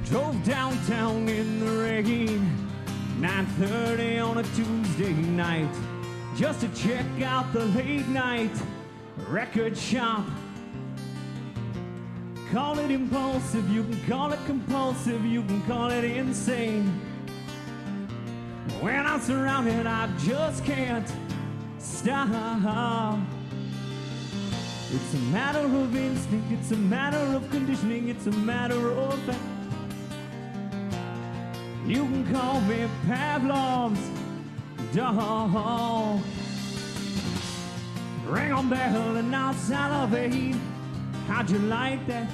Drove downtown in the rain, 9:30 on a Tuesday night, just to check out the late night record shop. Call it impulsive, you can call it compulsive, you can call it insane. When I'm surrounded, I just can't stop. It's a matter of instinct, it's a matter of conditioning, it's a matter of fact. You can call me Pavlov's dog. Ring a bell and I'll salivate. How'd you like that?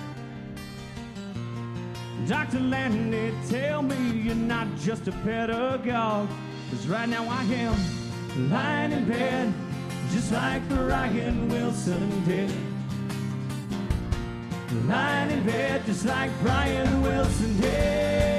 Dr. Landy, tell me you're not just a pedagogue. 'Cause right now I am lying in bed, just like Brian Wilson did. Lying in bed, just like Brian Wilson did.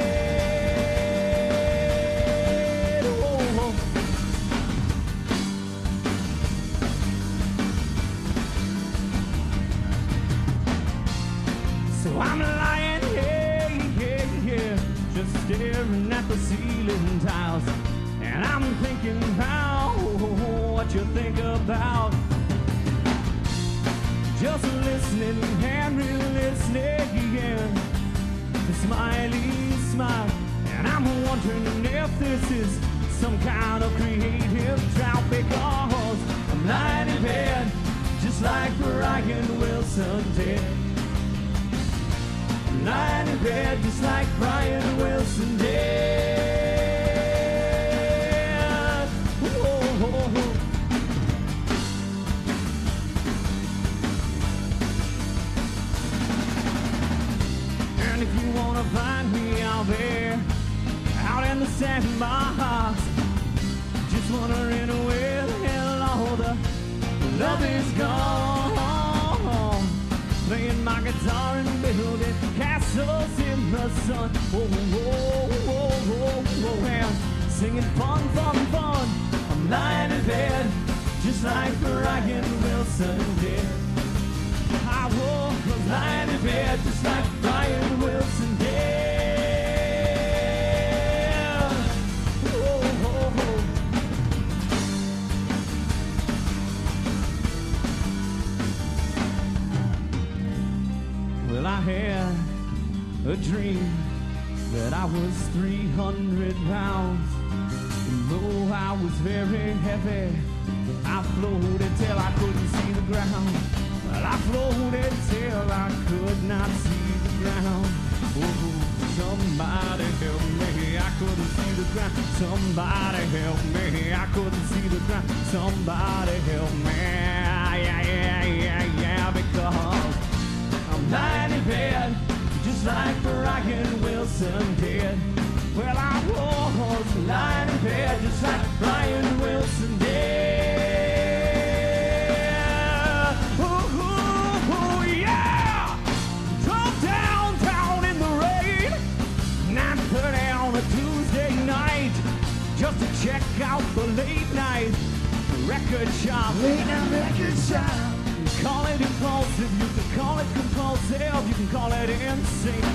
So I'm lying here, just staring at the ceiling tiles. And I'm thinking about what you think about. Just listening and re-listening to Smiley's smile. And I'm wondering if this is some kind of creative drought, because I'm lying in bed just like Brian Wilson did. Lying in bed just like Brian Wilson did. Whoa. And if you wanna find me out there, out in the sandbox, just wondering where the hell all the love is gone. Playing my guitar and building castles in the sun. Whoa, and singing fun. I'm lying in bed just like Brian Wilson did. I was lying in bed just like Brian Wilson did. Well, I had a dream that I was 300 pounds. And though I was very heavy, I floated till I couldn't see the ground. Well, I floated till I could not see the ground. Oh, somebody help me, I couldn't see the ground. Somebody help me, I couldn't see the ground. Somebody help me, yeah, because I'm lying in bed just like Brian Wilson did. Well, I was lying in bed just like Brian Wilson did. Ooh, yeah! Drove downtown in the rain, 9:30 on a Tuesday night, just to check out the late night record shop. Late night record shop. Call it impulsive, you can call it compulsive, you can call it insane.